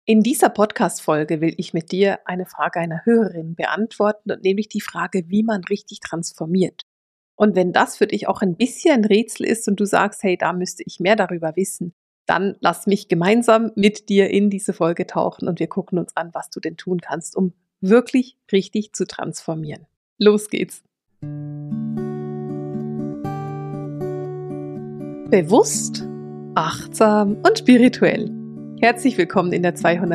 In dieser Podcast-Folge will ich mit dir eine Frage einer Hörerin beantworten, und nämlich die Frage, wie man richtig transformiert. Und wenn das für dich auch ein bisschen ein Rätsel ist und du sagst, hey, da müsste ich mehr darüber wissen, dann lass mich gemeinsam mit dir in diese Folge tauchen und wir gucken uns an, was du denn tun kannst, um wirklich richtig zu transformieren. Los geht's! Bewusst, achtsam und spirituell. Herzlich willkommen in der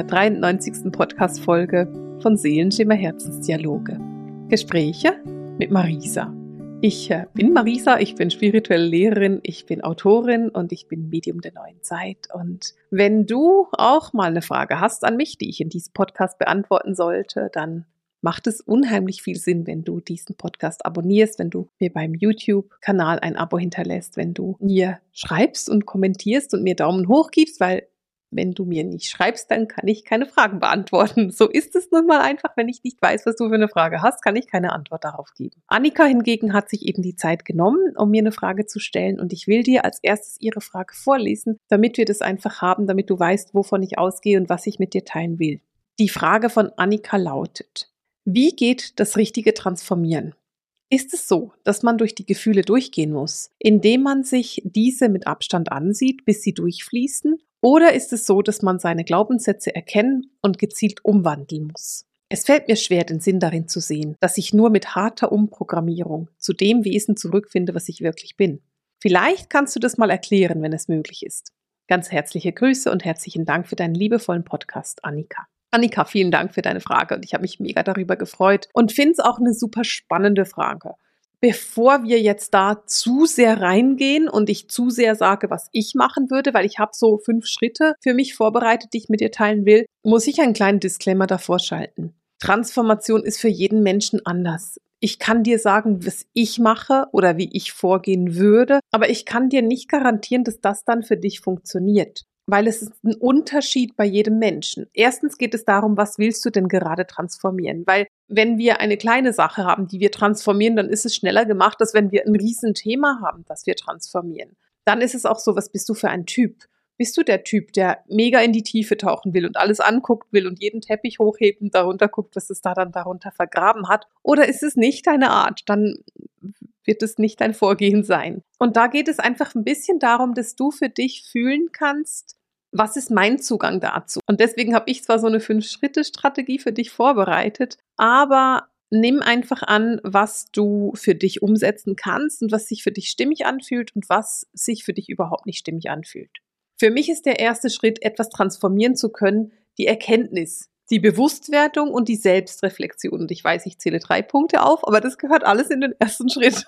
293. Podcast-Folge von Seelenschimmer Herzensdialoge. Gespräche mit Marisa. Ich bin Marisa, ich bin spirituelle Lehrerin, ich bin Autorin und ich bin Medium der neuen Zeit. Und wenn du auch mal eine Frage hast an mich, die ich in diesem Podcast beantworten sollte, dann macht es unheimlich viel Sinn, wenn du diesen Podcast abonnierst, wenn du mir beim YouTube-Kanal ein Abo hinterlässt, wenn du mir schreibst und kommentierst und mir Daumen hoch gibst, weil wenn du mir nicht schreibst, dann kann ich keine Fragen beantworten. So ist es nun mal einfach. Wenn ich nicht weiß, was du für eine Frage hast, kann ich keine Antwort darauf geben. Annika hingegen hat sich eben die Zeit genommen, um mir eine Frage zu stellen. Und ich will dir als erstes ihre Frage vorlesen, damit wir das einfach haben, damit du weißt, wovon ich ausgehe und was ich mit dir teilen will. Die Frage von Annika lautet: Wie geht das richtige Transformieren? Ist es so, dass man durch die Gefühle durchgehen muss, indem man sich diese mit Abstand ansieht, bis sie durchfließen? Oder ist es so, dass man seine Glaubenssätze erkennen und gezielt umwandeln muss? Es fällt mir schwer, den Sinn darin zu sehen, dass ich nur mit harter Umprogrammierung zu dem Wesen zurückfinde, was ich wirklich bin. Vielleicht kannst du das mal erklären, wenn es möglich ist. Ganz herzliche Grüße und herzlichen Dank für deinen liebevollen Podcast, Annika. Annika, vielen Dank für deine Frage und ich habe mich mega darüber gefreut und finde es auch eine super spannende Frage. Bevor wir jetzt da zu sehr reingehen und ich zu sehr sage, was ich machen würde, weil ich habe so 5 Schritte für mich vorbereitet, die ich mit dir teilen will, muss ich einen kleinen Disclaimer davor schalten. Transformation ist für jeden Menschen anders. Ich kann dir sagen, was ich mache oder wie ich vorgehen würde, aber ich kann dir nicht garantieren, dass das dann für dich funktioniert. Weil es ist ein Unterschied bei jedem Menschen. Erstens geht es darum, was willst du denn gerade transformieren? Weil wenn wir eine kleine Sache haben, die wir transformieren, dann ist es schneller gemacht, als wenn wir ein Riesenthema haben, das wir transformieren. Dann ist es auch so, was bist du für ein Typ? Bist du der Typ, der mega in die Tiefe tauchen will und alles anguckt will und jeden Teppich hochhebt und darunter guckt, was es da dann darunter vergraben hat? Oder ist es nicht deine Art? Dann wird es nicht dein Vorgehen sein. Und da geht es einfach ein bisschen darum, dass du für dich fühlen kannst, was ist mein Zugang dazu? Und deswegen habe ich zwar so eine 5-Schritte-Strategie für dich vorbereitet, aber nimm einfach an, was du für dich umsetzen kannst und was sich für dich stimmig anfühlt und was sich für dich überhaupt nicht stimmig anfühlt. Für mich ist der erste Schritt, etwas transformieren zu können, die Erkenntnis, die Bewusstwerdung und die Selbstreflexion. Und ich weiß, ich zähle 3 Punkte auf, aber das gehört alles in den ersten Schritt.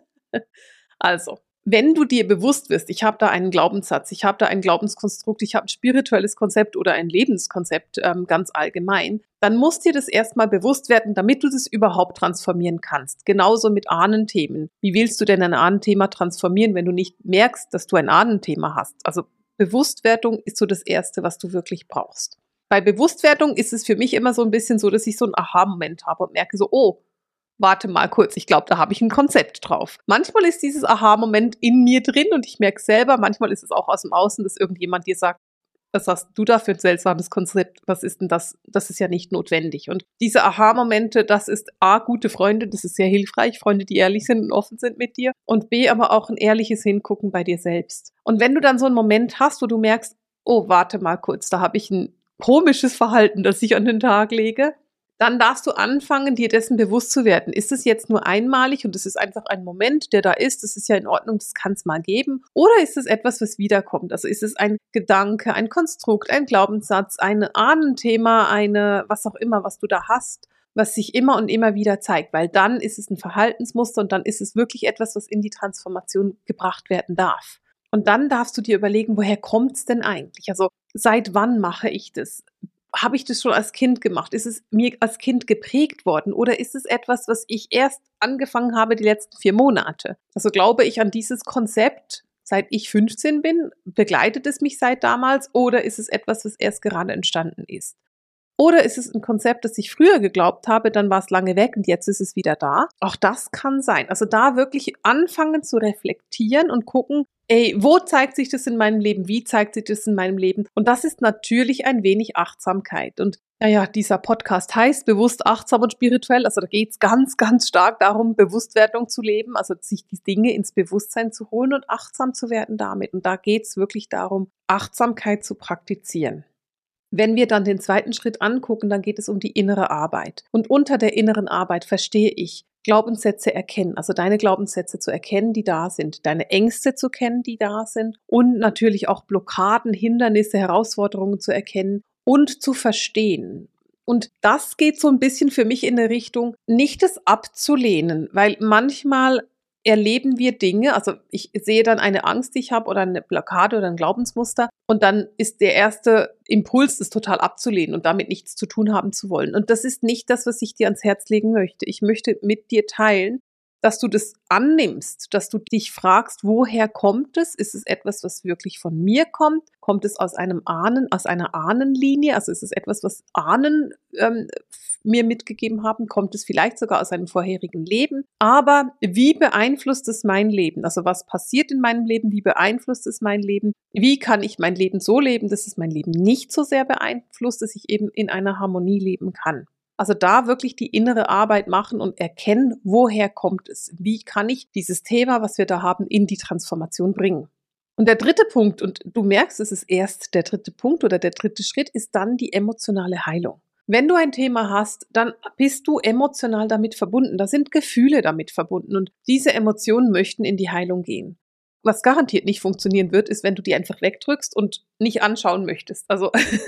Also, wenn du dir bewusst wirst, ich habe da einen Glaubenssatz, ich habe da ein Glaubenskonstrukt, ich habe ein spirituelles Konzept oder ein Lebenskonzept ganz allgemein, dann muss dir das erstmal bewusst werden, damit du das überhaupt transformieren kannst. Genauso mit Ahnenthemen. Wie willst du denn ein Ahnenthema transformieren, wenn du nicht merkst, dass du ein Ahnenthema hast? Also Bewusstwerdung ist so das Erste, was du wirklich brauchst. Bei Bewusstwerdung ist es für mich immer so ein bisschen so, dass ich so einen Aha-Moment habe und merke so, oh, warte mal kurz, ich glaube, da habe ich ein Konzept drauf. Manchmal ist dieses Aha-Moment in mir drin und ich merke es selber, manchmal ist es auch aus dem Außen, dass irgendjemand dir sagt, was hast du da für ein seltsames Konzept, was ist denn das? Das ist ja nicht notwendig. Und diese Aha-Momente, das ist A, gute Freunde, das ist sehr hilfreich, Freunde, die ehrlich sind und offen sind mit dir, und B, aber auch ein ehrliches Hingucken bei dir selbst. Und wenn du dann so einen Moment hast, wo du merkst, oh, warte mal kurz, da habe ich ein komisches Verhalten, das ich an den Tag lege, dann darfst du anfangen, dir dessen bewusst zu werden. Ist es jetzt nur einmalig und es ist einfach ein Moment, der da ist, das ist ja in Ordnung, das kann es mal geben? Oder ist es etwas, was wiederkommt? Also ist es ein Gedanke, ein Konstrukt, ein Glaubenssatz, ein Ahnenthema, was auch immer, was du da hast, was sich immer und immer wieder zeigt? Weil dann ist es ein Verhaltensmuster und dann ist es wirklich etwas, was in die Transformation gebracht werden darf. Und dann darfst du dir überlegen, woher kommt es denn eigentlich? Also seit wann mache ich das? Habe ich das schon als Kind gemacht? Ist es mir als Kind geprägt worden? Oder ist es etwas, was ich erst angefangen habe die letzten 4 Monate? Also glaube ich an dieses Konzept, seit ich 15 bin? Begleitet es mich seit damals? Oder ist es etwas, was erst gerade entstanden ist? Oder ist es ein Konzept, das ich früher geglaubt habe, dann war es lange weg und jetzt ist es wieder da? Auch das kann sein. Also da wirklich anfangen zu reflektieren und gucken, wo zeigt sich das in meinem Leben? Wie zeigt sich das in meinem Leben? Und das ist natürlich ein wenig Achtsamkeit. Und naja, dieser Podcast heißt bewusst, achtsam und spirituell. Also da geht es ganz, ganz stark darum, Bewusstwerdung zu leben, also sich die Dinge ins Bewusstsein zu holen und achtsam zu werden damit. Und da geht es wirklich darum, Achtsamkeit zu praktizieren. Wenn wir dann den zweiten Schritt angucken, dann geht es um die innere Arbeit. Und unter der inneren Arbeit verstehe ich, Glaubenssätze erkennen, also deine Glaubenssätze zu erkennen, die da sind, deine Ängste zu kennen, die da sind und natürlich auch Blockaden, Hindernisse, Herausforderungen zu erkennen und zu verstehen. Und das geht so ein bisschen für mich in eine Richtung, nicht es abzulehnen, weil manchmal erleben wir Dinge, also ich sehe dann eine Angst, die ich habe oder eine Blockade oder ein Glaubensmuster und dann ist der erste Impuls, das total abzulehnen und damit nichts zu tun haben zu wollen. Und das ist nicht das, was ich dir ans Herz legen möchte. Ich möchte mit dir teilen, dass du das annimmst, dass du dich fragst, woher kommt es? Ist es etwas, was wirklich von mir kommt? Kommt es aus einem Ahnen, aus einer Ahnenlinie? Also ist es etwas, was Ahnen mir mitgegeben haben? Kommt es vielleicht sogar aus einem vorherigen Leben? Aber wie beeinflusst es mein Leben? Also was passiert in meinem Leben? Wie beeinflusst es mein Leben? Wie kann ich mein Leben so leben, dass es mein Leben nicht so sehr beeinflusst, dass ich eben in einer Harmonie leben kann? Also da wirklich die innere Arbeit machen und erkennen, woher kommt es? Wie kann ich dieses Thema, was wir da haben, in die Transformation bringen? Und der dritte Punkt, und du merkst, es ist erst der dritte Punkt oder der dritte Schritt, ist dann die emotionale Heilung. Wenn du ein Thema hast, dann bist du emotional damit verbunden. Da sind Gefühle damit verbunden und diese Emotionen möchten in die Heilung gehen. Was garantiert nicht funktionieren wird, ist, wenn du die einfach wegdrückst und nicht anschauen möchtest. Also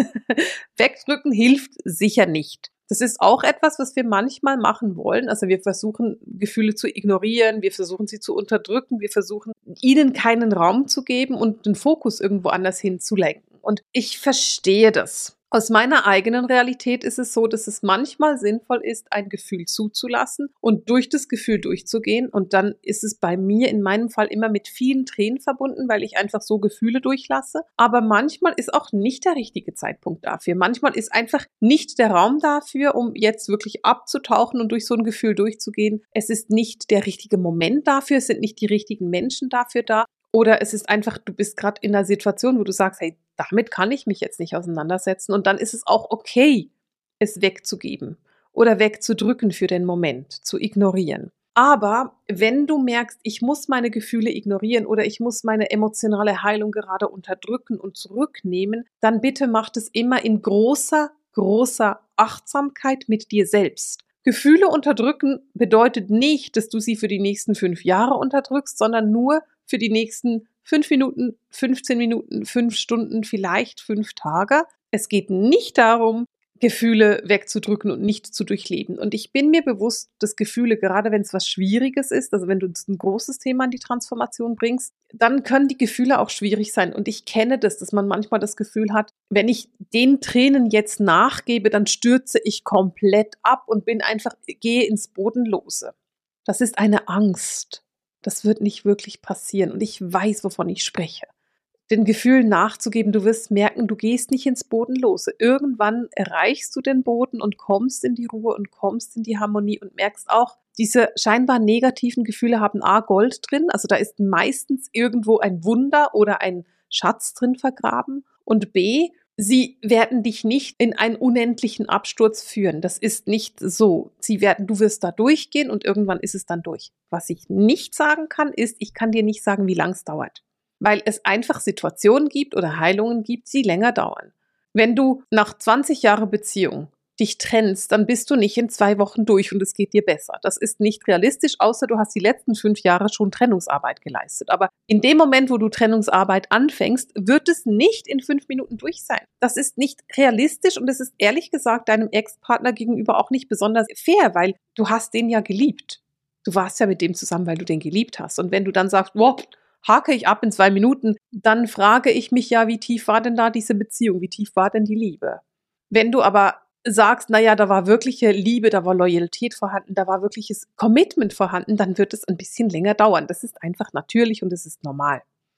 wegdrücken hilft sicher nicht. Das ist auch etwas, was wir manchmal machen wollen. Also wir versuchen, Gefühle zu ignorieren, wir versuchen, sie zu unterdrücken, wir versuchen, ihnen keinen Raum zu geben und den Fokus irgendwo anders hinzulenken. Und ich verstehe das. Aus meiner eigenen Realität ist es so, dass es manchmal sinnvoll ist, ein Gefühl zuzulassen und durch das Gefühl durchzugehen. Und dann ist es bei mir in meinem Fall immer mit vielen Tränen verbunden, weil ich einfach so Gefühle durchlasse. Aber manchmal ist auch nicht der richtige Zeitpunkt dafür. Manchmal ist einfach nicht der Raum dafür, um jetzt wirklich abzutauchen und durch so ein Gefühl durchzugehen. Es ist nicht der richtige Moment dafür, es sind nicht die richtigen Menschen dafür da. Oder es ist einfach, du bist gerade in einer Situation, wo du sagst, hey, damit kann ich mich jetzt nicht auseinandersetzen. Und dann ist es auch okay, es wegzugeben oder wegzudrücken für den Moment, zu ignorieren. Aber wenn du merkst, ich muss meine Gefühle ignorieren oder ich muss meine emotionale Heilung gerade unterdrücken und zurücknehmen, dann bitte mach das immer in großer, großer Achtsamkeit mit dir selbst. Gefühle unterdrücken bedeutet nicht, dass du sie für die nächsten 5 Jahre unterdrückst, sondern nur für die nächsten 5 Minuten, 15 Minuten, 5 Stunden, vielleicht 5 Tage. Es geht nicht darum, Gefühle wegzudrücken und nicht zu durchleben. Und ich bin mir bewusst, dass Gefühle, gerade wenn es was Schwieriges ist, also wenn du ein großes Thema in die Transformation bringst, dann können die Gefühle auch schwierig sein. Und ich kenne das, dass man manchmal das Gefühl hat, wenn ich den Tränen jetzt nachgebe, dann stürze ich komplett ab und gehe ins Bodenlose. Das ist eine Angst. Das wird nicht wirklich passieren. Und ich weiß, wovon ich spreche. Den Gefühlen nachzugeben, du wirst merken, du gehst nicht ins Bodenlose. Irgendwann erreichst du den Boden und kommst in die Ruhe und kommst in die Harmonie und merkst auch, diese scheinbar negativen Gefühle haben A, Gold drin, also da ist meistens irgendwo ein Wunder oder ein Schatz drin vergraben und B, sie werden dich nicht in einen unendlichen Absturz führen. Das ist nicht so. Du wirst da durchgehen und irgendwann ist es dann durch. Was ich nicht sagen kann, ist, ich kann dir nicht sagen, wie lang es dauert. Weil es einfach Situationen gibt oder Heilungen gibt, die länger dauern. Wenn du nach 20 Jahren Beziehung dich trennst, dann bist du nicht in 2 Wochen durch und es geht dir besser. Das ist nicht realistisch, außer du hast die letzten 5 Jahre schon Trennungsarbeit geleistet. Aber in dem Moment, wo du Trennungsarbeit anfängst, wird es nicht in 5 Minuten durch sein. Das ist nicht realistisch und es ist ehrlich gesagt deinem Ex-Partner gegenüber auch nicht besonders fair, weil du hast den ja geliebt. Du warst ja mit dem zusammen, weil du den geliebt hast. Und wenn du dann sagst, wow, hake ich ab in 2 Minuten, dann frage ich mich ja, wie tief war denn da diese Beziehung? Wie tief war denn die Liebe? Wenn du aber sagst, naja, da war wirkliche Liebe, da war Loyalität vorhanden, da war wirkliches Commitment vorhanden, dann wird es ein bisschen länger dauern. Das ist einfach natürlich und es ist normal.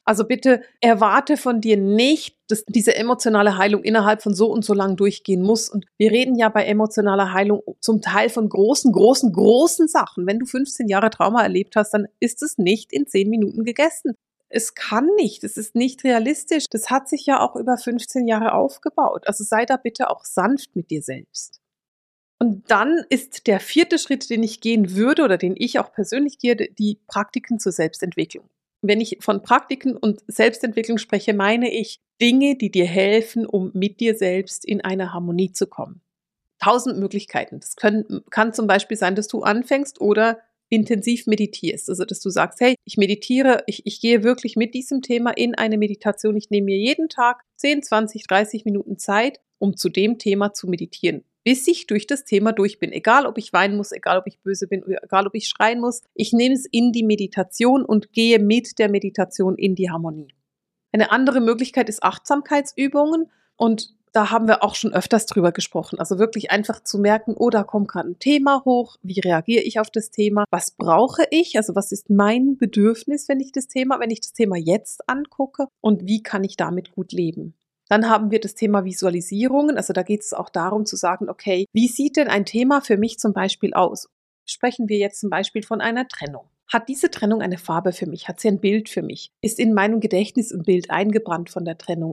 Also bitte erwarte von dir nicht, dass diese emotionale Heilung innerhalb von so und so lang durchgehen muss. Und wir reden ja bei emotionaler Heilung zum Teil von großen Sachen. Wenn du 15 Jahre Trauma erlebt hast, dann ist es nicht in 10 Minuten gegessen. Es kann nicht, es ist nicht realistisch. Das hat sich ja auch über 15 Jahre aufgebaut. Also sei da bitte auch sanft mit dir selbst. Und dann ist der 4. Schritt, den ich gehen würde oder den ich auch persönlich gehe, die Praktiken zur Selbstentwicklung. Wenn ich von Praktiken und Selbstentwicklung spreche, meine ich Dinge, die dir helfen, um mit dir selbst in eine Harmonie zu kommen. 1000 Möglichkeiten. Das kann zum Beispiel sein, dass du anfängst oder intensiv meditierst. Also, dass du sagst, hey, ich meditiere, ich gehe wirklich mit diesem Thema in eine Meditation. Ich nehme mir jeden Tag 10, 20, 30 Minuten Zeit, um zu dem Thema zu meditieren, bis ich durch das Thema durch bin. Egal, ob ich weinen muss, egal, ob ich böse bin, egal, ob ich schreien muss. Ich nehme es in die Meditation und gehe mit der Meditation in die Harmonie. Eine andere Möglichkeit ist Achtsamkeitsübungen und da haben wir auch schon öfters drüber gesprochen. Also wirklich einfach zu merken, oh, da kommt gerade ein Thema hoch. Wie reagiere ich auf das Thema? Was brauche ich? Also was ist mein Bedürfnis, wenn ich das Thema jetzt angucke? Und wie kann ich damit gut leben? Dann haben wir das Thema Visualisierungen. Also da geht es auch darum zu sagen, okay, wie sieht denn ein Thema für mich zum Beispiel aus? Sprechen wir jetzt zum Beispiel von einer Trennung. Hat diese Trennung eine Farbe für mich? Hat sie ein Bild für mich? Ist in meinem Gedächtnis ein Bild eingebrannt von der Trennung?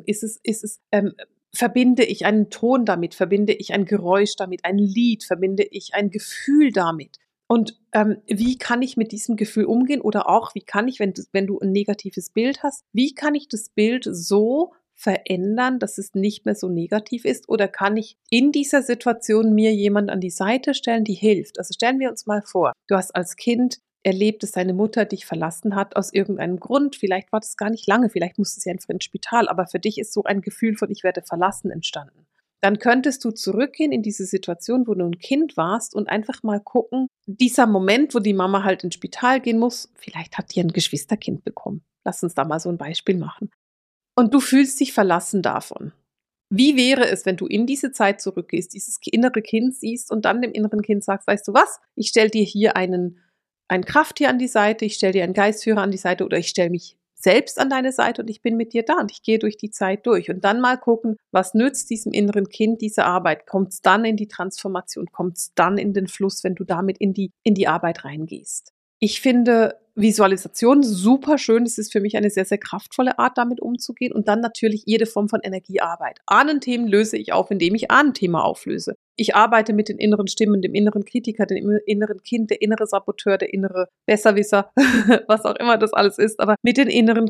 Verbinde ich einen Ton damit? Verbinde ich ein Geräusch damit? Ein Lied? Verbinde ich ein Gefühl damit? Und wie kann ich mit diesem Gefühl umgehen? Oder auch, wie kann ich, wenn du ein negatives Bild hast, wie kann ich das Bild so verändern, dass es nicht mehr so negativ ist? Oder kann ich in dieser Situation mir jemand an die Seite stellen, die hilft? Also stellen wir uns mal vor, du hast als Kind erlebt, dass deine Mutter dich verlassen hat aus irgendeinem Grund. Vielleicht war das gar nicht lange, vielleicht musste sie einfach ins Spital, aber für dich ist so ein Gefühl von ich werde verlassen entstanden. Dann könntest du zurückgehen in diese Situation, wo du ein Kind warst und einfach mal gucken, dieser Moment, wo die Mama halt ins Spital gehen muss, vielleicht hat die ein Geschwisterkind bekommen. Lass uns da mal so ein Beispiel machen. Und du fühlst dich verlassen davon. Wie wäre es, wenn du in diese Zeit zurückgehst, dieses innere Kind siehst und dann dem inneren Kind sagst, weißt du was, ich stelle dir hier ein Krafttier an die Seite, ich stelle dir einen Geistführer an die Seite oder ich stelle mich selbst an deine Seite und ich bin mit dir da und ich gehe durch die Zeit durch. Und dann mal gucken, was nützt diesem inneren Kind diese Arbeit? Kommt es dann in die Transformation? Kommt es dann in den Fluss, wenn du damit in die Arbeit reingehst? Ich finde Visualisation super schön. Es ist für mich eine sehr, sehr kraftvolle Art, damit umzugehen. Und dann natürlich jede Form von Energiearbeit. Ahnenthemen löse ich auf, indem ich Ahnenthema auflöse. Ich arbeite mit den inneren Stimmen, dem inneren Kritiker, dem inneren Kind, der innere Saboteur, der innere Besserwisser, was auch immer das alles ist, aber mit den inneren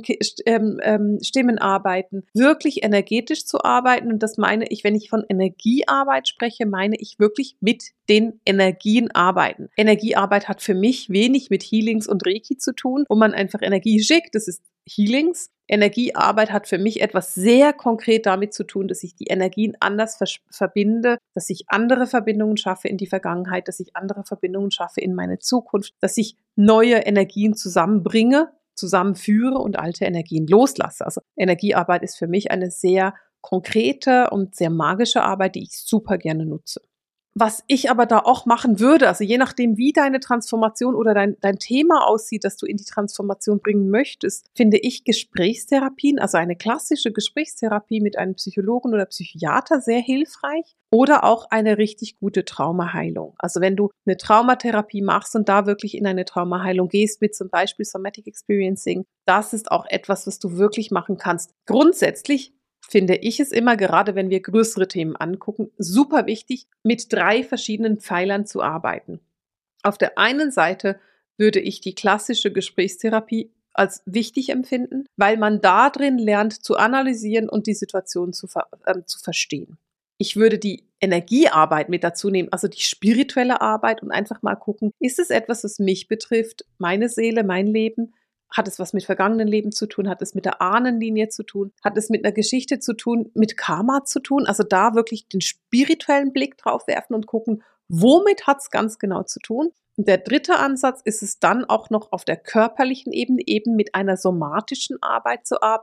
Stimmen arbeiten, wirklich energetisch zu arbeiten. Und das meine ich, wenn ich von Energiearbeit spreche, meine ich wirklich mit den Energien arbeiten. Energiearbeit hat für mich wenig mit Healings und Reiki zu tun, wo man einfach Energie schickt, das ist Healings. Energiearbeit hat für mich etwas sehr konkret damit zu tun, dass ich die Energien anders verbinde, dass ich andere Verbindungen schaffe in die Vergangenheit, dass ich andere Verbindungen schaffe in meine Zukunft, dass ich neue Energien zusammenbringe, zusammenführe und alte Energien loslasse. Also Energiearbeit ist für mich eine sehr konkrete und sehr magische Arbeit, die ich super gerne nutze. Was ich aber da auch machen würde, also je nachdem, wie deine Transformation oder dein Thema aussieht, das du in die Transformation bringen möchtest, finde ich Gesprächstherapien, also eine klassische Gesprächstherapie mit einem Psychologen oder Psychiater sehr hilfreich oder auch eine richtig gute Traumaheilung. Also wenn du eine Traumatherapie machst und da wirklich in eine Traumaheilung gehst, mit zum Beispiel Somatic Experiencing, das ist auch etwas, was du wirklich machen kannst. Grundsätzlich finde ich es immer, gerade wenn wir größere Themen angucken, super wichtig, mit 3 verschiedenen Pfeilern zu arbeiten. Auf der einen Seite würde ich die klassische Gesprächstherapie als wichtig empfinden, weil man da drin lernt zu analysieren und die Situation zu verstehen. Ich würde die Energiearbeit mit dazu nehmen, also die spirituelle Arbeit und einfach mal gucken, ist es etwas, was mich betrifft, meine Seele, mein Leben? Hat es was mit vergangenen Leben zu tun? Hat es mit der Ahnenlinie zu tun? Hat es mit einer Geschichte zu tun? Mit Karma zu tun? Also da wirklich den spirituellen Blick drauf werfen und gucken, womit hat es ganz genau zu tun? Und der dritte Ansatz ist es dann auch noch auf der körperlichen Ebene eben mit einer somatischen Arbeit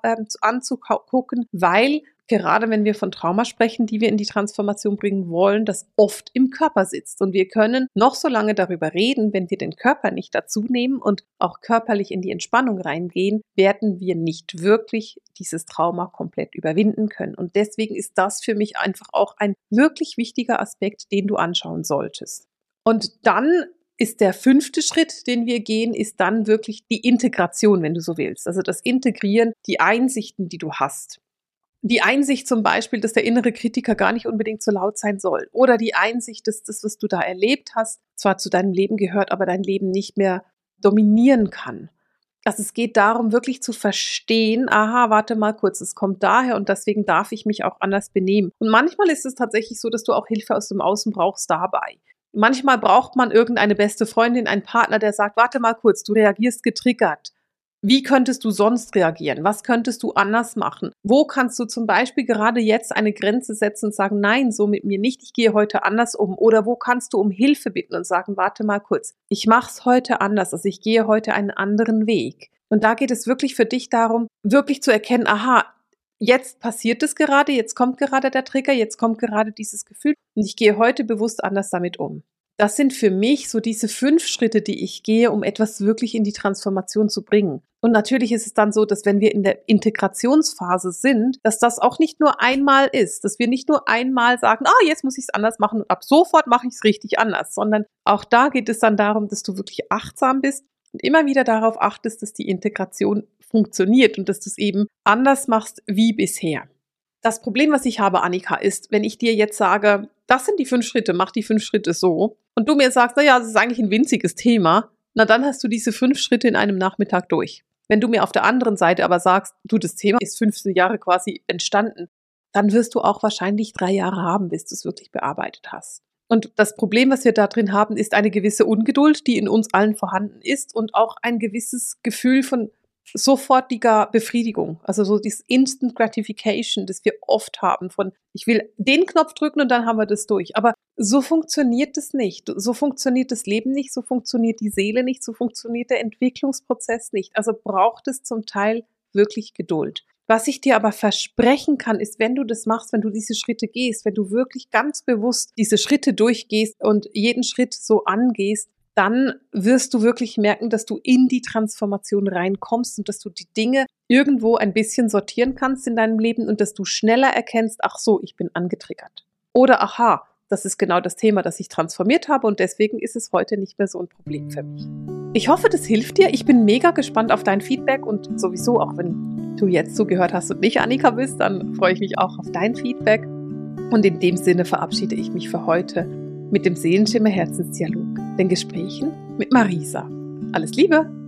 anzugucken, weil gerade wenn wir von Trauma sprechen, die wir in die Transformation bringen wollen, das oft im Körper sitzt. Und wir können noch so lange darüber reden, wenn wir den Körper nicht dazu nehmen und auch körperlich in die Entspannung reingehen, werden wir nicht wirklich dieses Trauma komplett überwinden können. Und deswegen ist das für mich einfach auch ein wirklich wichtiger Aspekt, den du anschauen solltest. Und dann ist der 5. Schritt, den wir gehen, ist dann wirklich die Integration, wenn du so willst. Also das Integrieren, die Einsichten, die du hast. Die Einsicht zum Beispiel, dass der innere Kritiker gar nicht unbedingt so laut sein soll. Oder die Einsicht, dass das, was du da erlebt hast, zwar zu deinem Leben gehört, aber dein Leben nicht mehr dominieren kann. Also es geht darum, wirklich zu verstehen, aha, warte mal kurz, es kommt daher und deswegen darf ich mich auch anders benehmen. Und manchmal ist es tatsächlich so, dass du auch Hilfe aus dem Außen brauchst dabei. Manchmal braucht man irgendeine beste Freundin, einen Partner, der sagt, warte mal kurz, du reagierst getriggert. Wie könntest du sonst reagieren? Was könntest du anders machen? Wo kannst du zum Beispiel gerade jetzt eine Grenze setzen und sagen, nein, so mit mir nicht, ich gehe heute anders um? Oder wo kannst du um Hilfe bitten und sagen, warte mal kurz, ich mache es heute anders, also ich gehe heute einen anderen Weg. Und da geht es wirklich für dich darum, wirklich zu erkennen, aha, jetzt passiert es gerade, jetzt kommt gerade der Trigger, jetzt kommt gerade dieses Gefühl und ich gehe heute bewusst anders damit um. Das sind für mich so diese 5 Schritte, die ich gehe, um etwas wirklich in die Transformation zu bringen. Und natürlich ist es dann so, dass wenn wir in der Integrationsphase sind, dass das auch nicht nur einmal ist, dass wir nicht nur einmal sagen, jetzt muss ich es anders machen und ab sofort mache ich es richtig anders, sondern auch da geht es dann darum, dass du wirklich achtsam bist und immer wieder darauf achtest, dass die Integration funktioniert und dass du es eben anders machst wie bisher. Das Problem, was ich habe, Annika, ist, wenn ich dir jetzt sage, das sind die 5 Schritte, mach die 5 Schritte so und du mir sagst, naja, das ist eigentlich ein winziges Thema, na dann hast du diese 5 Schritte in einem Nachmittag durch. Wenn du mir auf der anderen Seite aber sagst, du, das Thema ist 15 Jahre quasi entstanden, dann wirst du auch wahrscheinlich 3 Jahre haben, bis du es wirklich bearbeitet hast. Und das Problem, was wir da drin haben, ist eine gewisse Ungeduld, die in uns allen vorhanden ist und auch ein gewisses Gefühl von sofortiger Befriedigung, also so dieses Instant Gratification, das wir oft haben von, ich will den Knopf drücken und dann haben wir das durch. Aber so funktioniert es nicht. So funktioniert das Leben nicht, so funktioniert die Seele nicht, so funktioniert der Entwicklungsprozess nicht. Also braucht es zum Teil wirklich Geduld. Was ich dir aber versprechen kann, ist, wenn du das machst, wenn du diese Schritte gehst, wenn du wirklich ganz bewusst diese Schritte durchgehst und jeden Schritt so angehst, dann wirst du wirklich merken, dass du in die Transformation reinkommst und dass du die Dinge irgendwo ein bisschen sortieren kannst in deinem Leben und dass du schneller erkennst, ach so, ich bin angetriggert. Oder aha, das ist genau das Thema, das ich transformiert habe und deswegen ist es heute nicht mehr so ein Problem für mich. Ich hoffe, das hilft dir. Ich bin mega gespannt auf dein Feedback und sowieso auch, wenn du jetzt zugehört hast und nicht Annika bist, dann freue ich mich auch auf dein Feedback. Und in dem Sinne verabschiede ich mich für heute mit dem Seelenschimmer Herzensdialog, den Gesprächen mit Marisa. Alles Liebe!